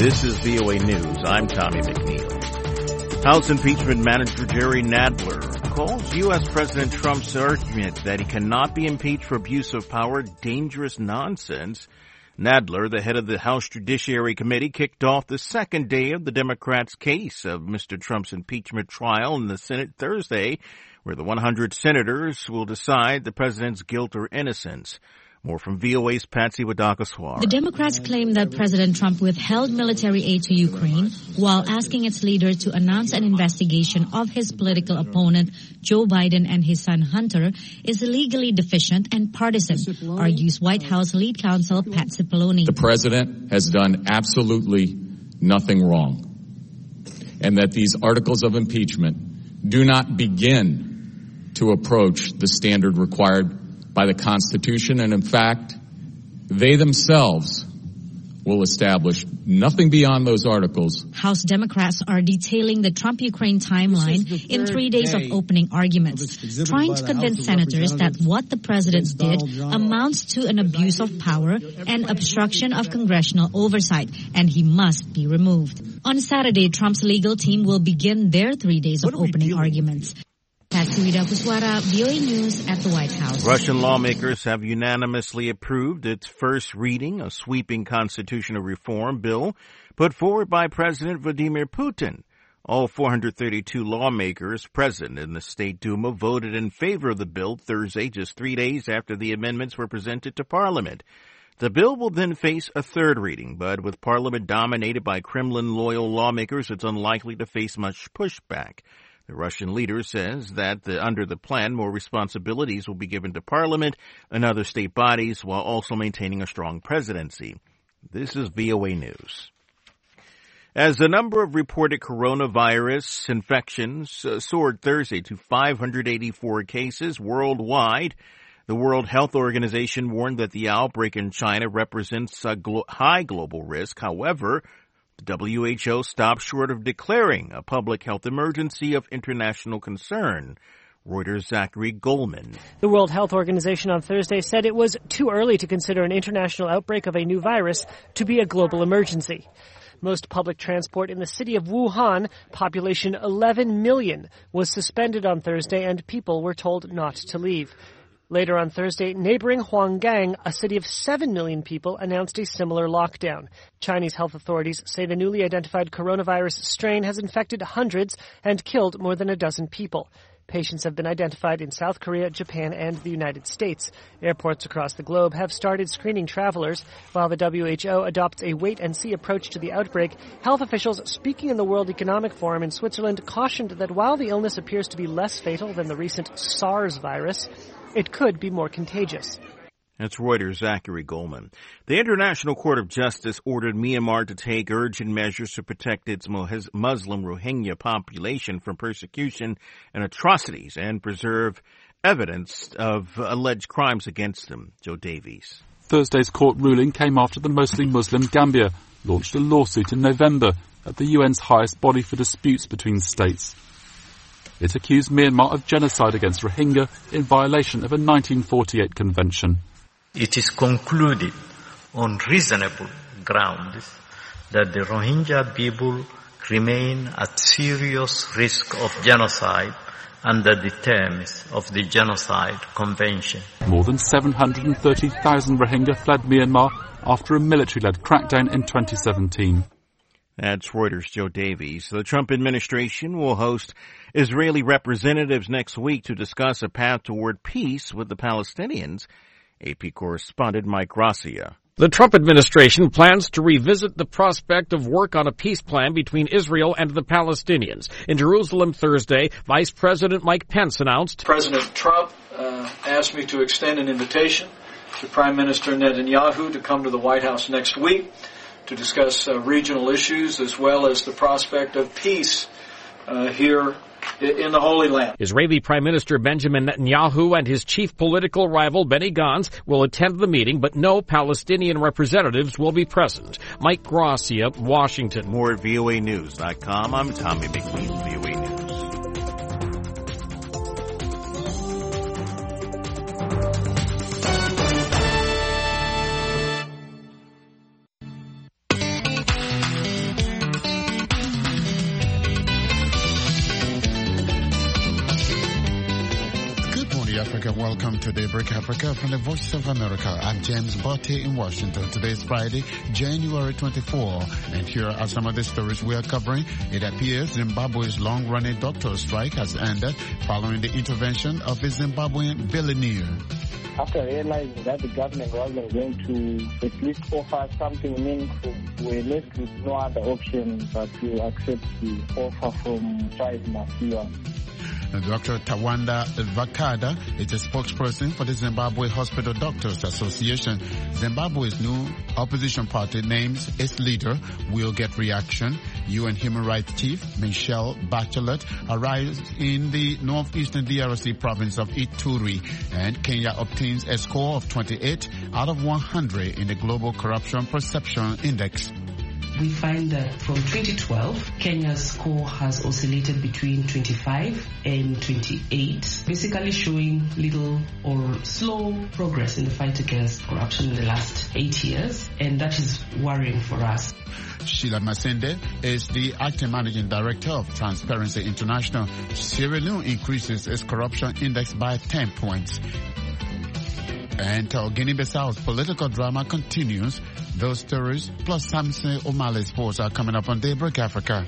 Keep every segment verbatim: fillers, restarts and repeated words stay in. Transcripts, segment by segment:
This is V O A News. I'm Tommy McNeil. House impeachment manager Jerry Nadler calls U S. President Trump's argument that he cannot be impeached for abuse of power dangerous nonsense. Nadler, the head of the House Judiciary Committee, kicked off the second day of the Democrats' case of Mister Trump's impeachment trial in the Senate Thursday, where the one hundred senators will decide the president's guilt or innocence. More from V O A's Patsy Wadakaswara. The Democrats claim that President Trump withheld military aid to Ukraine while asking its leader to announce an investigation of his political opponent, Joe Biden, and his son Hunter is illegally deficient and partisan, argues White House lead counsel Pat Cipollone. The president has done absolutely nothing wrong, and that these articles of impeachment do not begin to approach the standard required by the Constitution, and in fact, they themselves will establish nothing beyond those articles. House Democrats are detailing the Trump-Ukraine timeline in three days of opening arguments, trying to convince senators that what the president did amounts to an abuse of power and obstruction of congressional oversight, and he must be removed. On Saturday, Trump's legal team will begin their three days of opening arguments. Patsy Wadakaswara, V O A News at the White House. Russian lawmakers have unanimously approved its first reading, a sweeping constitutional reform bill put forward by President Vladimir Putin. All four hundred thirty-two lawmakers present in the State Duma voted in favor of the bill Thursday, just three days after the amendments were presented to Parliament. The bill will then face a third reading, but with Parliament dominated by Kremlin-loyal lawmakers, it's unlikely to face much pushback. The Russian leader says that the, under the plan, more responsibilities will be given to Parliament and other state bodies while also maintaining a strong presidency. This is V O A News. As the number of reported coronavirus infections uh, soared Thursday to five hundred eighty-four cases worldwide, the World Health Organization warned that the outbreak in China represents a glo- high global risk. However, the W H O stopped short of declaring a public health emergency of international concern. Reuters' Zachary Goldman. The World Health Organization on Thursday said it was too early to consider an international outbreak of a new virus to be a global emergency. Most public transport in the city of Wuhan, population eleven million, was suspended on Thursday and people were told not to leave. Later on Thursday, neighboring Huanggang, a city of seven million people, announced a similar lockdown. Chinese health authorities say the newly identified coronavirus strain has infected hundreds and killed more than a dozen people. Patients have been identified in South Korea, Japan, and the United States. Airports across the globe have started screening travelers. While the W H O adopts a wait-and-see approach to the outbreak, health officials speaking in the World Economic Forum in Switzerland cautioned that while the illness appears to be less fatal than the recent SARS virus, it could be more contagious. That's Reuters' Zachary Goldman. The International Court of Justice ordered Myanmar to take urgent measures to protect its Muslim Rohingya population from persecution and atrocities and preserve evidence of alleged crimes against them. Joe Davies. Thursday's court ruling came after the mostly Muslim Gambia launched a lawsuit in November at the U N's highest body for disputes between states. It accused Myanmar of genocide against Rohingya in violation of a nineteen forty-eight convention. It is concluded on reasonable grounds that the Rohingya people remain at serious risk of genocide under the terms of the Genocide Convention. More than seven hundred thirty thousand Rohingya fled Myanmar after a military-led crackdown in twenty seventeen. That's Reuters' Joe Davies. The Trump administration will host Israeli representatives next week to discuss a path toward peace with the Palestinians. A P correspondent Mike Gracia. The Trump administration plans to revisit the prospect of work on a peace plan between Israel and the Palestinians. In Jerusalem Thursday, Vice President Mike Pence announced, President Trump uh, asked me to extend an invitation to Prime Minister Netanyahu to come to the White House next week to discuss uh, regional issues as well as the prospect of peace uh, here in the Holy Land. Israeli Prime Minister Benjamin Netanyahu and his chief political rival Benny Gantz will attend the meeting, but no Palestinian representatives will be present. Mike Gracia, Washington. More at V O A News dot com. I'm Tommy McNeil, V O A News. Africa. Welcome to Daybreak Africa from the Voice of America. I'm James Botte in Washington. Today is Friday, January twenty-fourth, and here are some of the stories we are covering. It appears Zimbabwe's long-running doctor strike has ended following the intervention of a Zimbabwean billionaire. After realizing that the government wasn't going to at least offer something meaningful, we were left with no other option but to accept the offer from Strive Masiyiwa. Doctor Tawanda Vakada is a spokesperson for the Zimbabwe Hospital Doctors Association. Zimbabwe's new opposition party names its leader will get reaction. U N Human Rights Chief Michelle Bachelet arrives in the northeastern D R C province of Ituri, and Kenya obtains a score of twenty-eight out of one hundred in the Global Corruption Perception Index. We find that from twenty twelve, Kenya's score has oscillated between twenty-five and twenty-eight, basically showing little or slow progress in the fight against corruption in the last eight years, and that is worrying for us. Sheila Masende is the acting managing director of Transparency International. Sierra Leone increases its corruption index by ten points. And uh, Guinea-Bissau's political drama continues. Those stories plus Samson O'Malley sports are coming up on Daybreak Africa.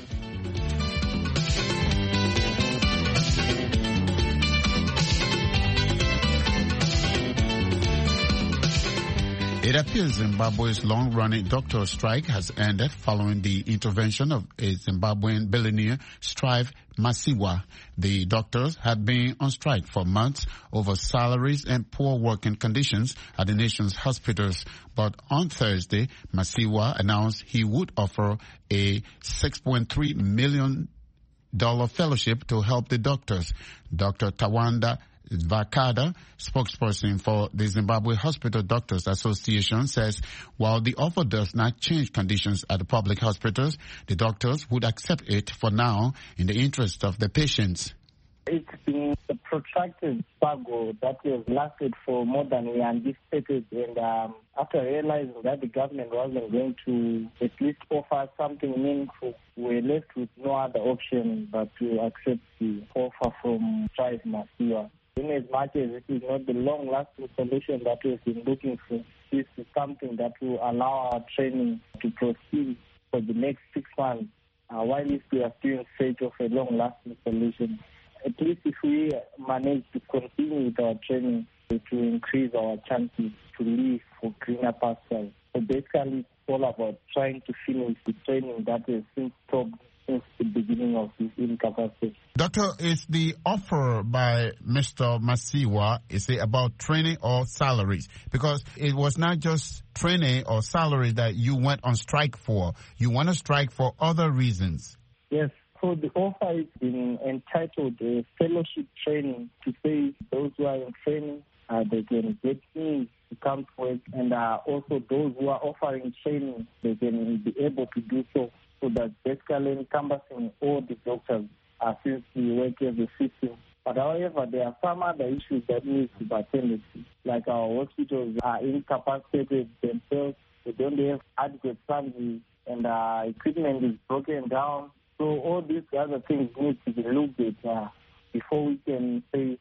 It appears Zimbabwe's long-running doctor strike has ended following the intervention of a Zimbabwean billionaire, Strive Masiyiwa. The doctors had been on strike for months over salaries and poor working conditions at the nation's hospitals. But on Thursday, Masiyiwa announced he would offer a six point three million dollars fellowship to help the doctors. Doctor Tawanda Vakada, spokesperson for the Zimbabwe Hospital Doctors Association, says while the offer does not change conditions at the public hospitals, the doctors would accept it for now in the interest of the patients. It's been a protracted struggle that has lasted for more than we anticipated, and um, after realizing that the government wasn't going to at least offer something meaningful, we were left with no other option but to accept the offer from Strive Masiyiwa. In as much as it is not the long-lasting solution that we've been looking for, this is something that will allow our training to proceed for the next six months, uh, while we are still in search of a long-lasting solution. At least if we manage to continue with our training to increase our chances to live for greener pastures. So basically, it's all about trying to finish the training that has since stopped since the beginning of this incapacity. Doctor, is the offer by Mister Masiyiwa, is it about training or salaries? Because it was not just training or salaries that you went on strike for. You want to strike for other reasons. Yes. So the offer is been entitled a fellowship training, to say those who are in training, uh, they can get means to come to work, and uh, also those who are offering training, they can be able to do so. So that's basically encompassing all the doctors uh, since we work as a system. But however, there are some other issues that need to be attended to, like our hospitals are incapacitated themselves, they don't have adequate funding, and uh, equipment is broken down. So all these other things need to be looked at uh, before we can say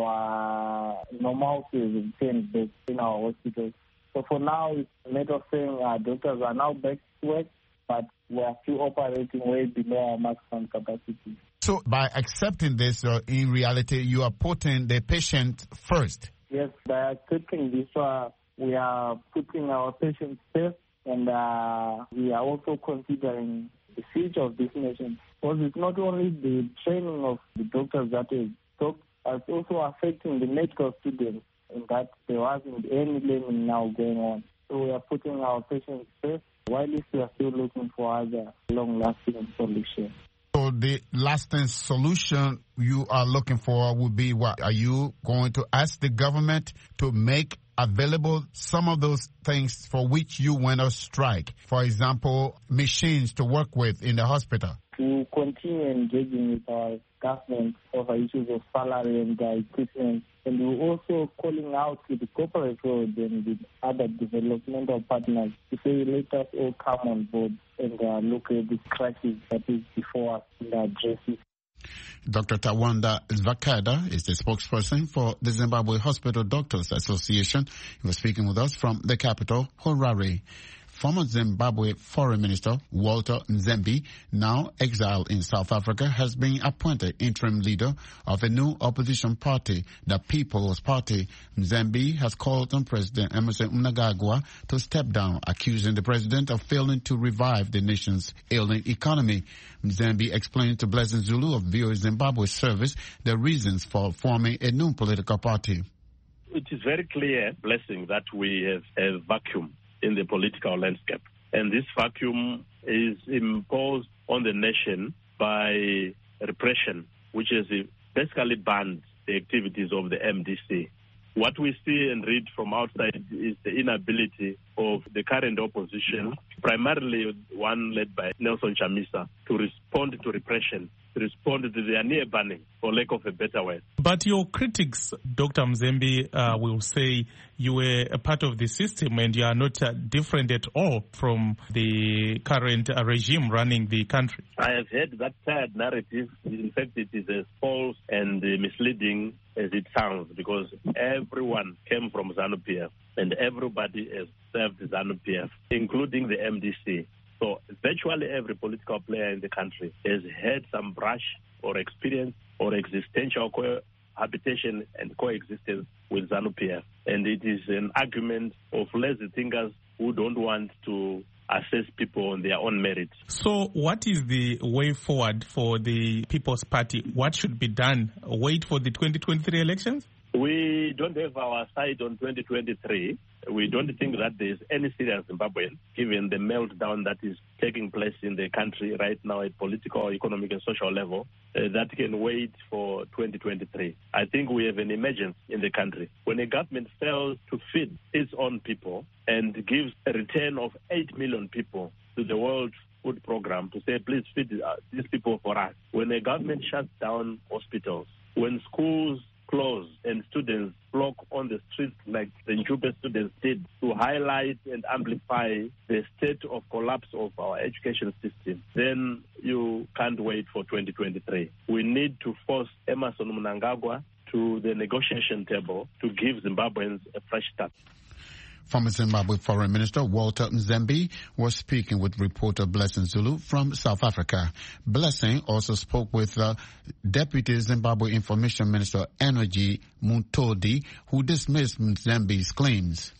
our normalcy is returned back in our hospitals. So for now, it's a matter of saying our doctors are now back to work, but we are still operating way below our maximum capacity. So by accepting this, uh, in reality, you are putting the patient first? Yes, by accepting this, uh, we are putting our patients first, and uh, we are also considering the future of this nation. Because it's not only the training of the doctors that is stopped, it's also affecting the medical students, in that there wasn't any learning now going on. So we are putting our patients first, while we are still looking for other long-lasting solutions. So the lasting solution you are looking for would be what? Are you going to ask the government to make available some of those things for which you went on strike? For example, machines to work with in the hospital. To continue engaging with our government over issues of salary and uh, equipment. And we're also calling out to the corporate world and the other developmental partners to say, let us all come on board and uh, look at this crisis that is before us and address it. Doctor Tawanda Zvakada is the spokesperson for the Zimbabwe Hospital Doctors Association. He was speaking with us from the capital, Harare. Former Zimbabwe Foreign Minister Walter Nzembi, now exiled in South Africa, has been appointed interim leader of a new opposition party, the People's Party. Nzembi has called on President Emmerson Mnangagwa to step down, accusing the president of failing to revive the nation's ailing economy. Nzembi explained to Blessing Zulu of V O A Zimbabwe service the reasons for forming a new political party. It is very clear, Blessing, that we have a vacuum in the political landscape. And this vacuum is imposed on the nation by repression, which has basically banned the activities of the M D C. What we see and read from outside is the inability of the current opposition, primarily one led by Nelson Chamisa, to respond to repression, to respond to their near banning, for lack of a better word. But your critics, Doctor Nzembi, uh, will say you were a part of the system and you are not uh, different at all from the current uh, regime running the country. I have heard that tired narrative. In fact, it is as false and uh, misleading as it sounds, because everyone came from ZANU-P F and everybody has served ZANU-P F, including the M D C. So virtually every political player in the country has had some brush or experience or existential cohabitation and coexistence with ZANU-P F. And it is an argument of lazy thinkers who don't want to assess people on their own merit. So what is the way forward for the People's Party? What should be done? Wait for the twenty twenty-three elections? We don't have our sight on twenty twenty-three. We don't think that there is any serious Zimbabwean, given the meltdown that is taking place in the country right now at political, economic, and social level, uh, that can wait for twenty twenty-three. I think we have an emergency in the country. When a government fails to feed its own people and gives a return of eight million people to the World Food Program to say, please feed uh, these people for us. When a government shuts down hospitals, when schools close and students flock on the streets like the Njube students did to highlight and amplify the state of collapse of our education system, then you can't wait for twenty twenty-three. We need to force Emmerson Mnangagwa to the negotiation table to give Zimbabweans a fresh start. Former Zimbabwe Foreign Minister Walter Nzembi was speaking with reporter Blessing Zulu from South Africa. Blessing also spoke with uh, Deputy Zimbabwe Information Minister Energy Mutodi, who dismissed Nzembi's claims.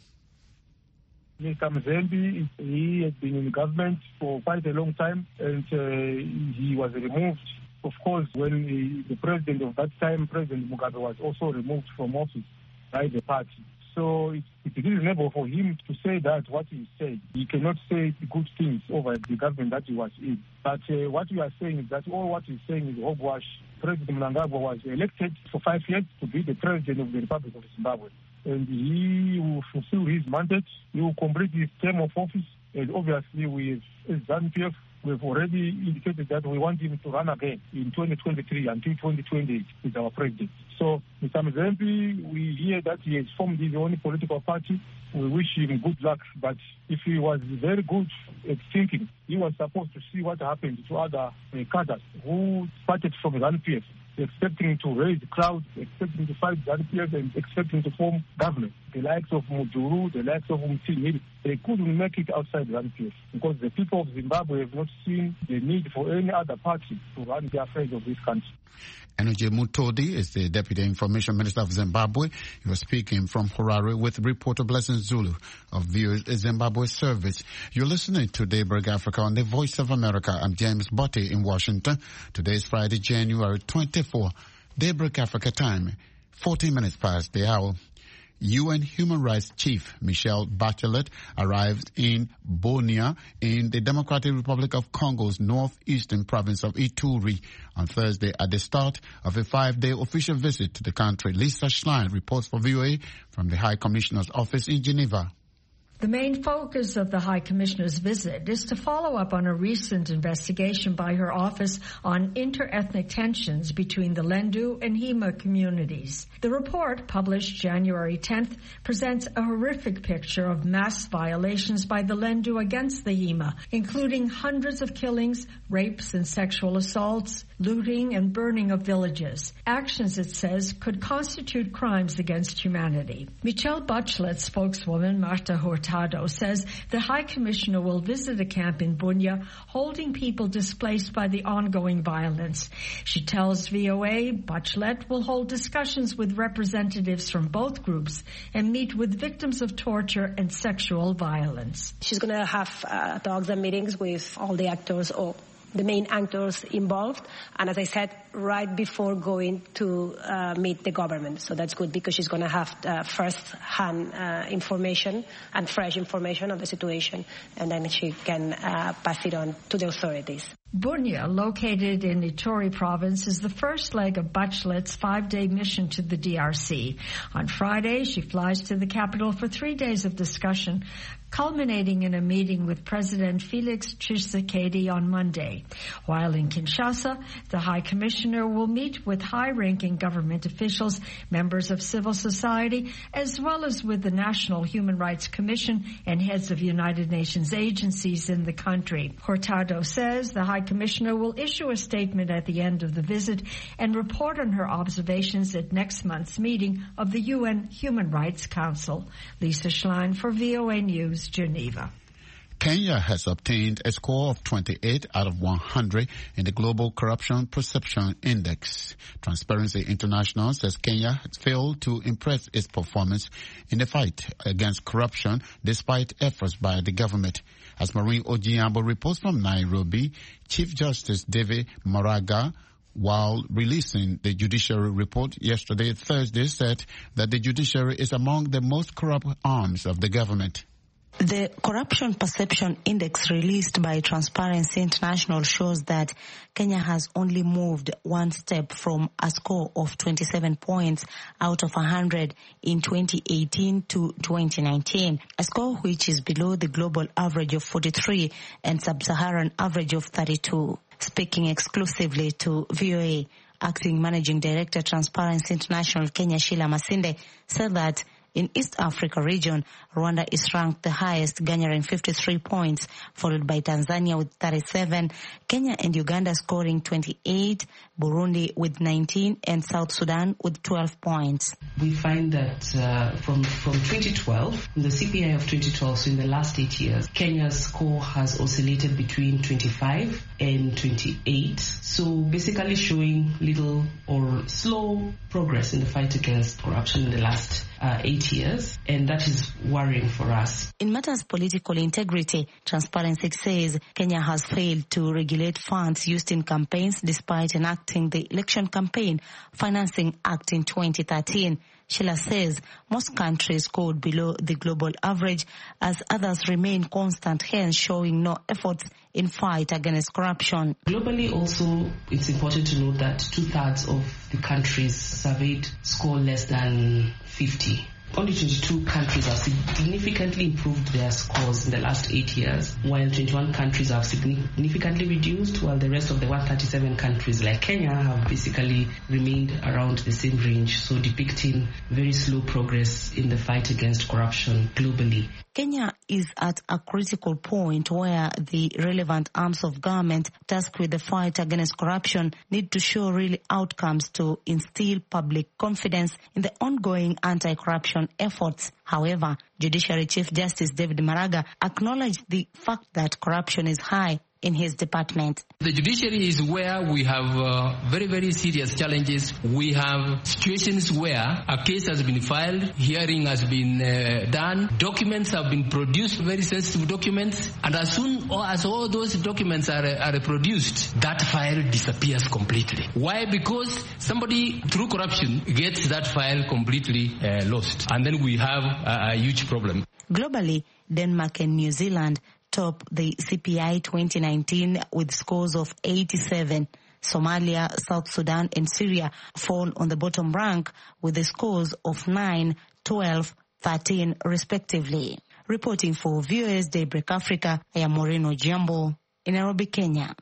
Mister Nzembi, he has been in government for quite a long time, and uh, he was removed. Of course, when he, the president of that time, President Mugabe, was also removed from office by the party. So it's, it's reasonable for him to say that what he said. He cannot say good things over the government that he was in. But uh, what we are saying is that all what he's saying is hogwash. President Mnangagwa was elected for five years to be the president of the Republic of Zimbabwe. And he will fulfill his mandate. He will complete his term of office. And obviously, we, as ZANU-P F, we've already indicated that we want him to run again in twenty twenty-three until twenty twenty-eight with our president. So, Mister Nzembi, we hear that he has formed his own political party. We wish him good luck. But if he was very good at thinking, he was supposed to see what happened to other uh, cadres who started from ZANU-P F, expecting to raise crowds, expecting to fight ZANU-P F, and expecting to form government. The likes of Muduru, the likes of Mutini, they couldn't make it outside ZANU-P F because the people of Zimbabwe have not seen the need for any other party to run the affairs of this country. Energy Mutodi is the Deputy Information Minister of Zimbabwe. He was speaking from Harare with reporter Blessing Zulu of V O A Zimbabwe Service. You're listening to Daybreak Africa on the Voice of America. I'm James Botti in Washington. Today is Friday, January twenty-fourth. Daybreak Africa time, fourteen minutes past the hour. U N Human Rights Chief Michelle Bachelet arrived in Bunia in the Democratic Republic of Congo's northeastern province of Ituri on Thursday at the start of a five-day official visit to the country. Lisa Schlein reports for V O A from the High Commissioner's office in Geneva. The main focus of the High Commissioner's visit is to follow up on a recent investigation by her office on inter-ethnic tensions between the Lendu and Hema communities. The report, published January tenth, presents a horrific picture of mass violations by the Lendu against the Hema, including hundreds of killings, rapes, and sexual assaults, looting and burning of villages. Actions, it says, could constitute crimes against humanity. Michelle Bachelet spokeswoman Marta Hurtado says the High Commissioner will visit a camp in Bunia holding people displaced by the ongoing violence. She tells V O A Bachelet will hold discussions with representatives from both groups and meet with victims of torture and sexual violence. She's going to have uh, talks and meetings with all the actors or the main actors involved, and as I said, right before going to uh, meet the government. So that's good because she's going to have uh, first-hand uh, information and fresh information of the situation, and then she can uh, pass it on to the authorities. Bunia, located in Ituri province, is the first leg of Bachelet's five-day mission to the D R C. On Friday, she flies to the capital for three days of discussion, culminating in a meeting with President Felix Tshisekedi on Monday. While in Kinshasa, the High Commissioner will meet with high-ranking government officials, members of civil society, as well as with the National Human Rights Commission and heads of United Nations agencies in the country. Hurtado says the High Commissioner will issue a statement at the end of the visit and report on her observations at next month's meeting of the U N Human Rights Council. Lisa Schlein for V O A News, Geneva. Kenya has obtained a score of twenty-eight out of one hundred in the Global Corruption Perception Index. Transparency International says Kenya has failed to impress its performance in the fight against corruption despite efforts by the government. As Maureen Ojiambo reports from Nairobi, Chief Justice David Maraga, while releasing the judiciary report yesterday, Thursday, said that the judiciary is among the most corrupt arms of the government. The Corruption Perception Index released by Transparency International shows that Kenya has only moved one step from a score of twenty-seven points out of one hundred in twenty eighteen to twenty nineteen, a score which is below the global average of forty-three and sub-Saharan average of thirty-two. Speaking exclusively to V O A, Acting Managing Director Transparency International Kenya Sheila Masinde said that in East Africa region, Rwanda is ranked the highest, garnering fifty-three points, followed by Tanzania with thirty-seven, Kenya and Uganda scoring twenty-eight, Burundi with nineteen, and South Sudan with twelve points. We find that uh, from, from twenty twelve, in the C P I of twenty twelve, so in the last eight years, Kenya's score has oscillated between twenty-five and twenty-eight, so basically showing little or slow progress in the fight against corruption in the last uh, eight years, and that is worrying for us. In matters political integrity, Transparency says Kenya has failed to regulate funds used in campaigns despite enacting the Election Campaign Financing Act in twenty thirteen. Sheila says most countries scored below the global average as others remain constant, hence showing no efforts in fight against corruption. Globally also, it's important to note that two-thirds of the countries surveyed score less than fifty. Only twenty-two countries have significantly improved their scores in the last eight years, while twenty-one countries have significantly reduced, while the rest of the one hundred thirty-seven countries like Kenya have basically remained around the same range, so depicting very slow progress in the fight against corruption globally. Kenya is at a critical point where the relevant arms of government tasked with the fight against corruption need to show real outcomes to instill public confidence in the ongoing anti-corruption efforts. However, Judiciary Chief Justice David Maraga acknowledged the fact that corruption is high in his department. The judiciary is where we have uh, very, very serious challenges. We have situations where a case has been filed, hearing has been uh, done, documents have been produced, very sensitive documents, and as soon as all those documents are, are produced, that file disappears completely. Why? Because somebody, through corruption, gets that file completely uh, lost. And then we have a, a huge problem. Globally, Denmark and New Zealand top the C P I twenty nineteen with scores of eighty-seven. Somalia, South Sudan, and Syria fall on the bottom rank with the scores of nine, twelve, thirteen respectively. Reporting for V O A's Daybreak Africa, I am Maureen Ojiambo in Nairobi, Kenya.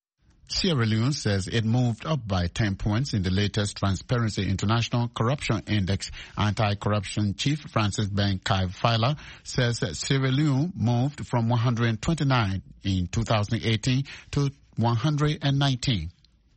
Sierra Leone says it moved up by ten points in the latest Transparency International Corruption Index. Anti-corruption chief Francis Ben Kai-Fila says that Sierra Leone moved from one hundred twenty-nine in two thousand eighteen to one hundred nineteen.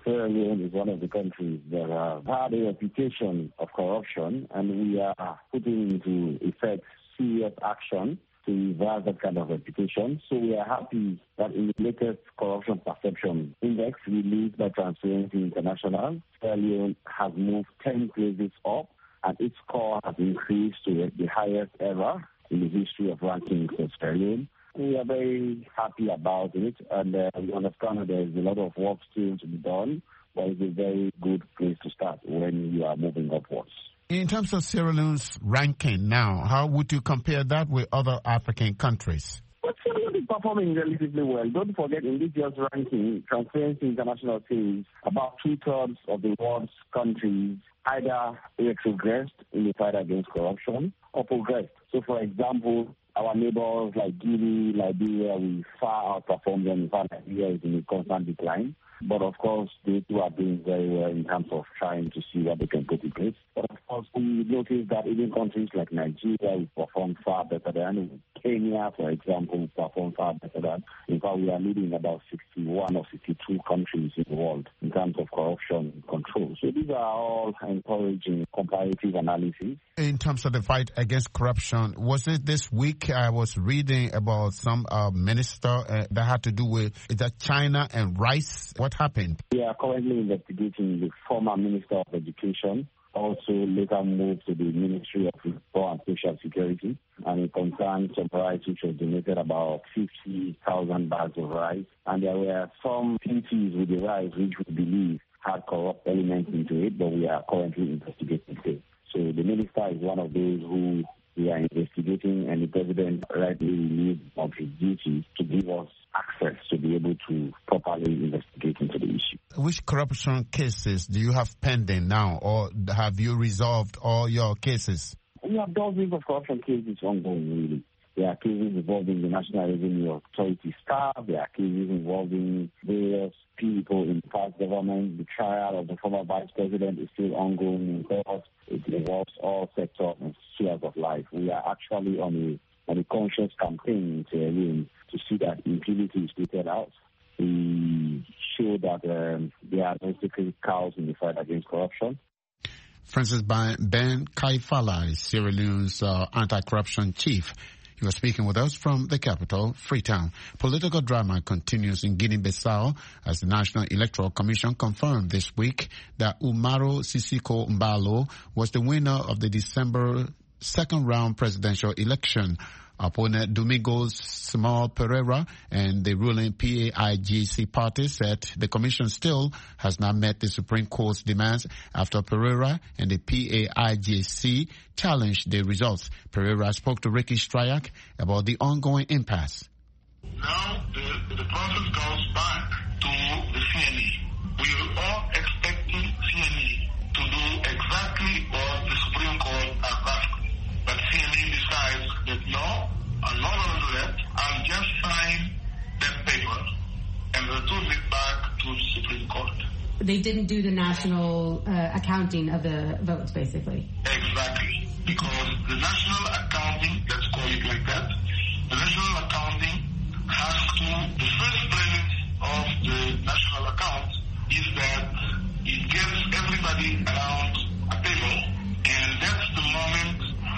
Sierra Leone is one of the countries that have had a reputation of corruption, and we are putting into effect serious action to reverse that kind of reputation. So we are happy that in the latest corruption perception index released by Transparency International, Sierra Leone has moved ten places up, and its score has increased to the highest ever in the history of rankings for Sierra Leone. We are very happy about it, and uh, we understand that there is a lot of work still to be done, but it's a very good place to start when you are moving upwards. In terms of Sierra Leone's ranking now, how would you compare that with other African countries? Well, Sierra Leone is performing relatively well. Don't forget, in this year's ranking, Transparency International says about two-thirds of the world's countries either retrogressed in the fight against corruption or progressed. So, for example, our neighbors like Guinea, Liberia, we far outperform them. In fact, Liberia is in a constant decline. But of course, they too are doing very well in terms of trying to see what they can put in place. But of course, we notice that even countries like Nigeria will perform far better than Kenya, for example, will perform far better than. In fact, we are leading about sixty-one or sixty-two countries in the world in terms of corruption control. So these are all encouraging comparative analysis. In terms of the fight against corruption, was it this week I was reading about some uh, minister uh, that had to do with is that China and rice? What happened? We are currently investigating the former Minister of Education, also later moved to the Ministry of Labour and Social Security, and it concerned some rice which was donated about fifty thousand bags of rice, and there were some duties with the rice which we believe had corrupt elements into it, but we are currently investigating it. So the minister is one of those who we are investigating, and the president rightly relieved of his duties to give us access to be able to properly investigate into the issue. Which corruption cases do you have pending now, or have you resolved all your cases? We have dozens of corruption cases ongoing, really. There are cases involving the National Revenue Authority staff. There are cases involving various people in past government. The trial of the former vice president is still ongoing in court. It involves all sectors and spheres of life. We are actually on a, on a conscious campaign in Sierra Leone to see that impunity is taken out. We show that um, there are no sacred cows in the fight against corruption. Francis Ben Kaifala is Sierra Leone's uh, anti-corruption chief. He was speaking with us from the capital, Freetown. Political drama continues in Guinea-Bissau as the National Electoral Commission confirmed this week that Umaro Sissoco Embalo was the winner of the December second round presidential election. Opponent Domingos Simão Pereira and the ruling P A I G C party said the commission still has not met the Supreme Court's demands after Pereira and the P A I G C challenged the results. Pereira spoke to Ricky Stryak about the ongoing impasse. Now the, the process goes back to the C N E. We are all expecting C N E to do exactly what the Supreme Court has asked. But C N E decides that no, I'm not going to do that. I'll just sign that paper and return it back to the Supreme Court. They didn't do the national uh, accounting of the votes, basically. Exactly. Because the national accounting, let's call it like that, the national accounting has to, the first premise of the national account is that it gets everybody around a table, and that's the moment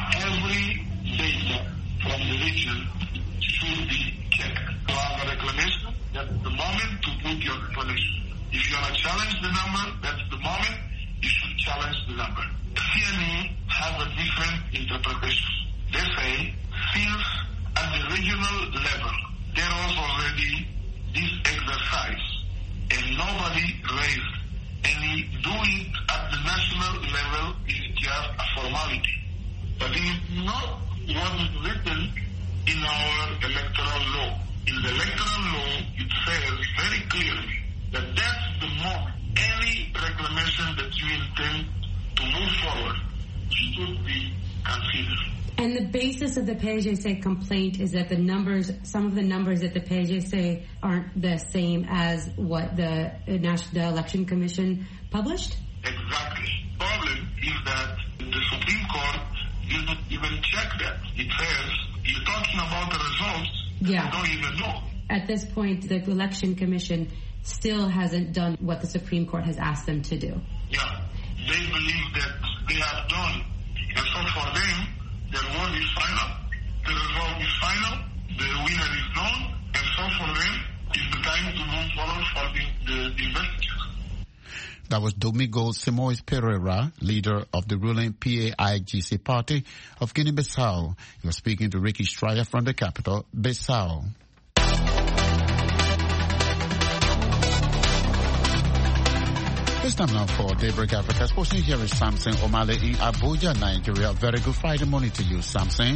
every data from the region should be checked. To have a reclamation, that's the moment to put your reclamation. If you want to challenge the number, that's the moment you should challenge the number. C N E has a different interpretation. They say, since at the regional level, there was already this exercise, and nobody raised any, do it at the national level is just a formality. But it is not what is written in our electoral law. In the electoral law, it says very clearly that that's the moment any reclamation that you intend to move forward should be considered. And the basis of the P A G C complaint is that the numbers, some of the numbers at the P A G C aren't the same as what the National Election Commission published? Exactly. The problem is that the Supreme Court didn't even check that. It says, you're talking about the results, yeah. you don't even know. At this point, the Election Commission still hasn't done what the Supreme Court has asked them to do. Yeah, they believe that they have done. And so for them, the award is final, the result is final, the winner is known, and so for them, it's the time to move forward for the, the, the investigation. That was Domingo Simoes Pereira, leader of the ruling P A I G C party of Guinea-Bissau. He was speaking to Ricky Stryer from the capital, Bissau. It's time now for Daybreak Africa. Sports News. Here is Samson Omale in Abuja, Nigeria. Very good Friday morning to you, Samson.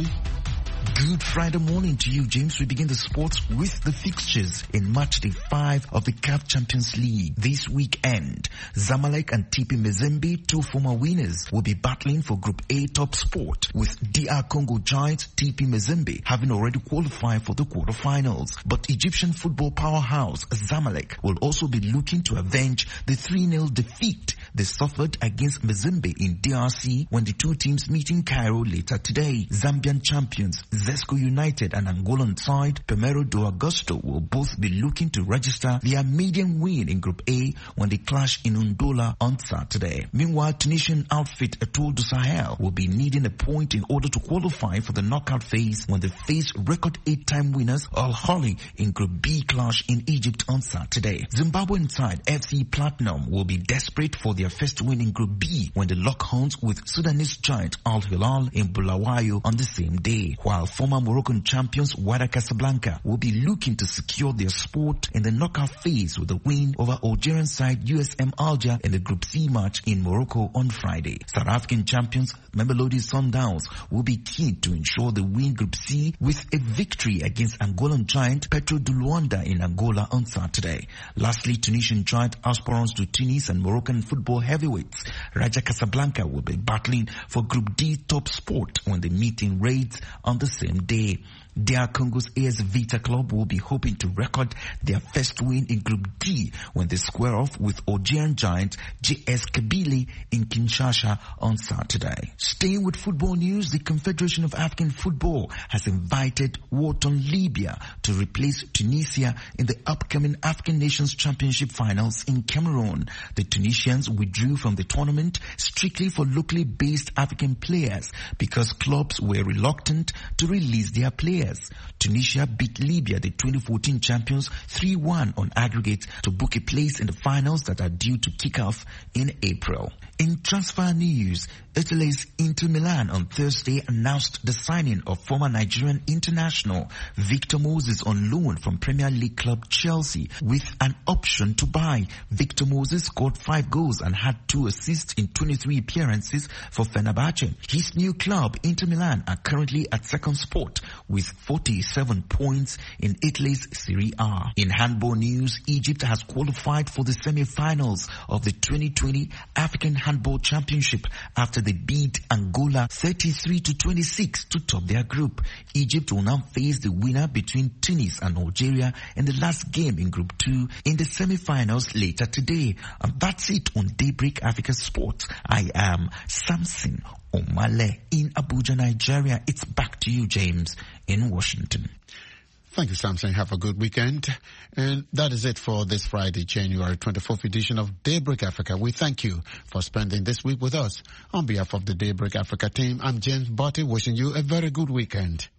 Good Friday morning to you, James. We begin the sports with the fixtures in match day five of the C A F Champions League this weekend. Zamalek and T P Mazembe, two former winners, will be battling for Group A top spot, with D R Congo giants T P Mazembe having already qualified for the quarterfinals. But Egyptian football powerhouse Zamalek will also be looking to avenge the three nil defeat they suffered against Mazembe in D R C when the two teams meet in Cairo later today. Zambian champions Zesco United and Angolan side Primero do Agosto will both be looking to register their maiden win in Group A when they clash in Ndola on Saturday. Meanwhile, Tunisian outfit Etoile du Sahel will be needing a point in order to qualify for the knockout phase when they face record eight-time winners Al Ahly in Group B clash in Egypt on Saturday. Zimbabwean side F C Platinum will be desperate for their first win in Group B when they lock horns with Sudanese giant Al Hilal in Bulawayo on the same day, while former Moroccan champions Wydad Casablanca will be looking to secure their spot in the knockout phase with a win over Algerian side U S M Alger in the Group C match in Morocco on Friday. South African champions Mamelodi Sundowns will be keen to ensure they win Group C with a victory against Angolan giant Petro de Luanda in Angola on Saturday. Lastly, Tunisian giant aspirants to Tunis and Moroccan football heavyweights Raja Casablanca will be battling for Group D top spot when they meet in raids on the same day. D R Congo's A S Vita Club will be hoping to record their first win in Group D when they square off with Algerian giant J S Kabylie in Kinshasa on Saturday. Staying with football news, the Confederation of African Football has invited Wharton Libya to replace Tunisia in the upcoming African Nations Championship finals in Cameroon. The Tunisians withdrew from the tournament strictly for locally based African players because clubs were reluctant to release their players. Tunisia beat Libya, the twenty fourteen champions, three one on aggregate to book a place in the finals that are due to kick off in April. In transfer news, Italy's Inter Milan on Thursday announced the signing of former Nigerian international Victor Moses on loan from Premier League club Chelsea with an option to buy. Victor Moses scored five goals and had two assists in twenty-three appearances for Fenerbahce. His new club, Inter Milan, are currently at second spot with forty-seven points in Italy's Serie A. In handball news, Egypt has qualified for the semi-finals of the twenty twenty African Handball Championship after they beat Angola thirty-three to twenty-six to top their group. Egypt will now face the winner between Tunis and Algeria in the last game in Group two in the semi-finals later today. And that's it on Daybreak Africa Sports. I am Samson Omale in Abuja, Nigeria. It's back to you, James, in Washington. Thank you, Samson. Have a good weekend. And that is it for this Friday, January twenty-fourth edition of Daybreak Africa. We thank you for spending this week with us. On behalf of the Daybreak Africa team, I'm James Botti, wishing you a very good weekend.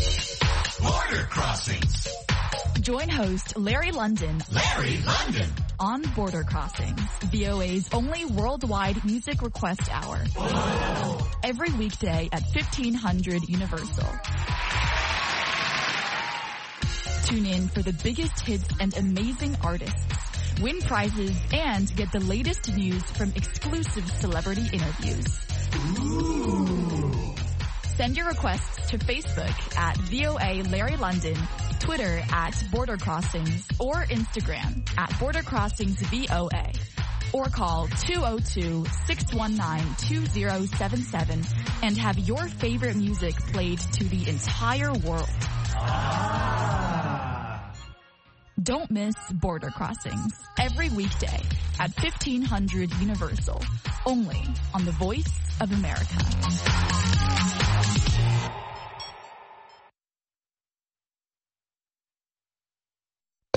Border Crossings. Join host Larry London. Larry London. On Border Crossings, V O A's only worldwide music request hour. Whoa. Every weekday at fifteen hundred Universal. Tune in for the biggest hits and amazing artists. Win prizes and get the latest news from exclusive celebrity interviews. Ooh. Send your requests to Facebook at V O A Larry London, Twitter at Border Crossings, or Instagram at Border Crossings V O A. Or call two oh two, six one nine, two oh seven seven and have your favorite music played to the entire world. Ah. Don't miss Border Crossings every weekday at fifteen hundred Universal, only on the Voice of America.